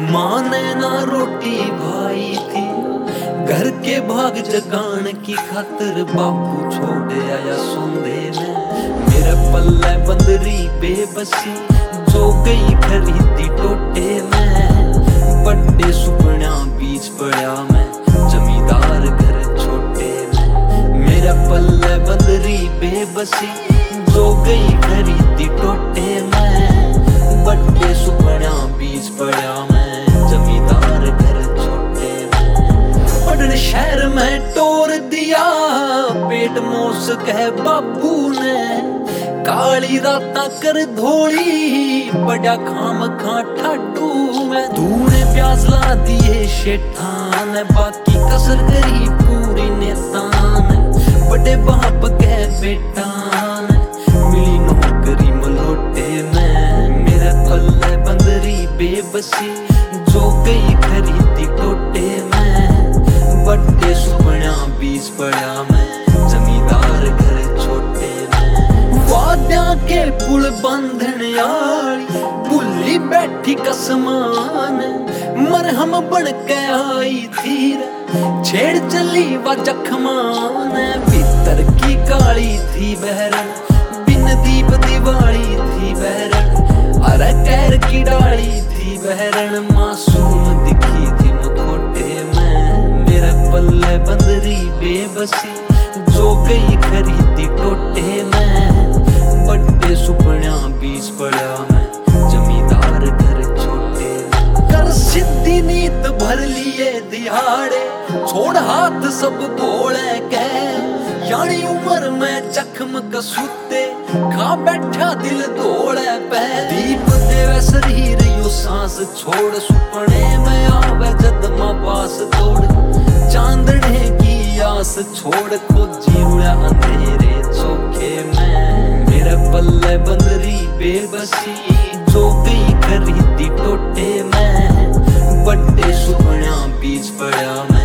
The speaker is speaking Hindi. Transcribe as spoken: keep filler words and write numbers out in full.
माँ ने ना रोटी भाई थी, घर के भाग जगान की खातिर बापू छोड़ आया सौंदे में। मेरे पल्ले बंदरी बेबसी जो गई खरीदी टोटे में। बड़े सुपना बीच पड़ा मैं जमींदार घर छोटे में। मेरे पल्ले बंदरी बेबसी जो गई खरीदी टोटे में। बड़े सुपना बीच पड़ा मैं जमींदार घर छोटे में। पढ़ने शहर में तोड़ दिया पेट मोस कह बाबू ने। काली राता कर धोली बड़ा खाम खा ठाडू में। तूने प्याज ला दिए शेठान, बाकी कसर करी पूरी नेतान। बड़े बाप कह बेटान मिली नौकरी मलोटे में। मेरे पल्ले बंदरी बेबसी जो गई खरीदी टोटे में। बड़े सुपना बीच पड़ा मैं जमींदार घर छोटे में। वाद्या के पुल बंधन आली भुल्ली बैठी कसमान। मरहम बन के आई थी छेड़ चली वा जखमान। भीतर की काली थी बहरन बिन दीप दिवाली थी बहरन। अरे कैर की डाली थी बहरन मासूम दिखी थी मुखोटे में। मेरे पल्ले बंदरी बेबसी जो गई खरीदी टोटे में। बड़े सुपना बीच पड़ा मैं जमींदार घर छोटे में। कर सिद्धि नीत भर लिए दिहाड़े छोड़ हाथ सब बोले के। यानी उम्र में जख्म कसूते खा बैठा दिल दौड़े पे। दीप देवे शरीर यू सांस छोड़ सुपने में आवे जद मां पास दौड़। चांदने की आस छोड़ खोजी उड़ा अंधेरे चौके में। मेरे पल्ले बंदरी बेबसी जो गई खरीदी टोटे में। बड़े सुपना बीच पड़ा मैं